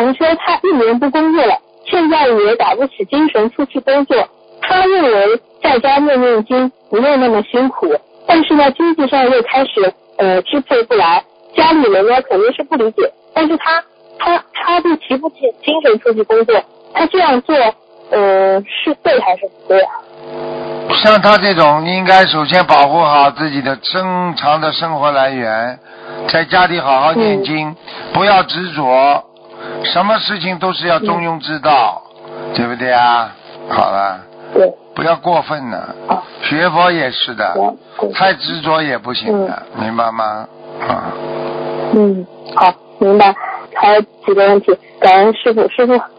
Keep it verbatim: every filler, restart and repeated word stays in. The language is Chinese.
人说他一年不工作了，现在也打不起精神出去工作，他认为在家念念经不用那么辛苦，但是呢经济上又开始呃支配不来，家里人呢肯定是不理解，但是他他他就提不起精神出去工作，他这样做呃是对还是不对啊？ 像他这种应该首先保护好自己的正常的生活来源，在家里好好念经，嗯、不要执着，什么事情都是要中庸之道，嗯、对不对啊？好了， 对， 不要过分了， 啊、 学佛也是的，太执着也不行的，嗯、明白吗？啊， 嗯，好，明白。还有几个问题，感恩师傅，师傅。